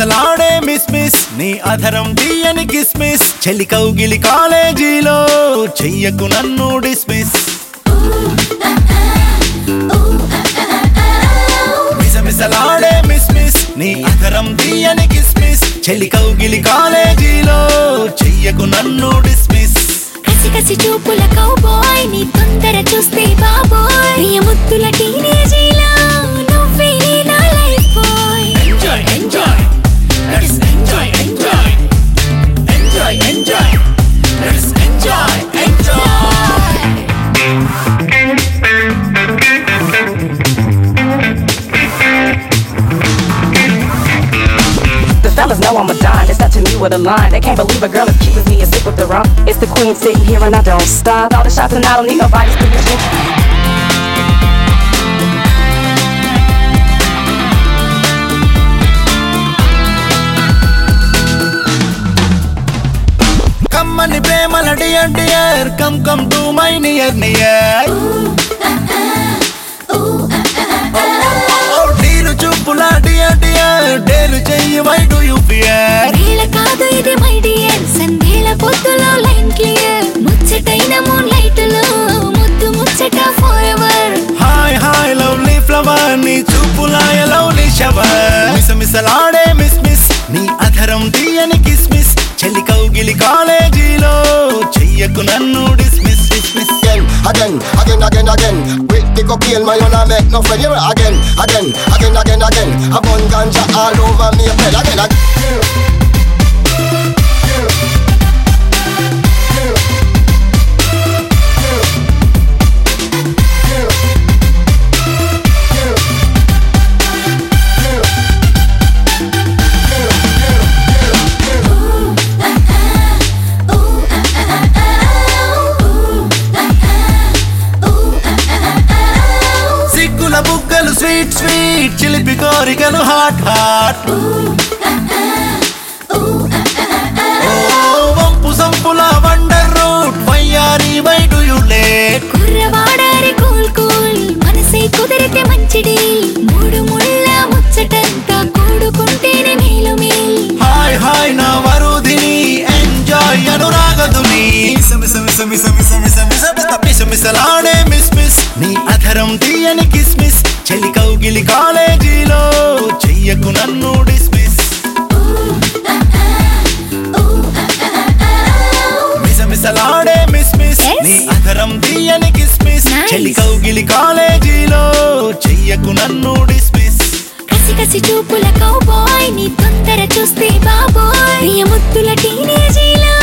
మిసమిసలాడే miss miss నీ అధరం తీయని కిస్మిస్ చెలి కౌగిలి కాలేజీలో చెయ్యకు నన్ను డిస్మిస్ మిసమిసలాడే మిస్ మిస్ నీ అధరం తీయని కిస్మిస్ చెలి కౌగిలి కాలేజీలో చెయ్యకు నన్ను డిస్మిస్ కసి కసి చూపుల కౌబాయ్ నీ తొందర చూస్తే బాబోయ్ నీ ముద్దుల టీనేజీలా నువ్వే నా life boy enjoy enjoy let's enjoy enjoy enjoy enjoy let's enjoy enjoy Fellas know I'm a dime, it's not to me with a line. They can't believe a girl as cute as me is sick with the rum. It's the queen sitting here and I don't stop. All the shots and I don't need nobody's permission. Come on, ప్రేమల dear dear, come to my near near. చూపులా dear dear dare చెయ్యి why do you fear వేళ కాదు ఇది my dear సందేల పొద్దులో line clear ముచ్చటైన moonlight లో ముద్దు ముచ్చట forever hi hi lovely flower నీ చూపులా లవ్లీ షవర్ మిసమిసలాడే మిస్ మిస్ నీ అధరం తీయని కిస్మిస్ చెలి కౌగిలి కాలేజీలో చెయ్యకు నన్ను dismiss dismiss again with the cocaine my own make no friend here again a bun ganja all over me bed again బుగ్గలు స్వీట్ స్వీట్ చిలిపి కోరికలు హాట్ హాట్ వంపు సంపుల వండర్ రూట్ వయ్యారి వై డు యు లేట్ కుర్రవాడారి cool cool మనసే కుదిరితే మంచి డీల్ మూడు ముళ్ళ ముచ్చటంతా కూడుకుంటేనే మేలు మేల్ హాయ్ హాయ్ నా వరుదిని ఎంజాయ్ అనురాగదుని మిసమిసలాడే మిస్ మిస్ నీ అధరం తీయని కిస్మిస్ చెలి కౌగిలి కాలేజీలో చెయ్యకు నన్ను డిస్మిస్ మిసమిసలాడే మిస్ మిస్ నీ అధరం తీయని కిస్మిస్ చెలి కౌగిలి కాలేజీలో చెయ్యకు నన్ను డిస్మిస్ కసి కసి చూపుల కౌబాయ్ నీ తొందర చూస్తే బాబోయ్ నీ ముద్దుల టీనేజీలా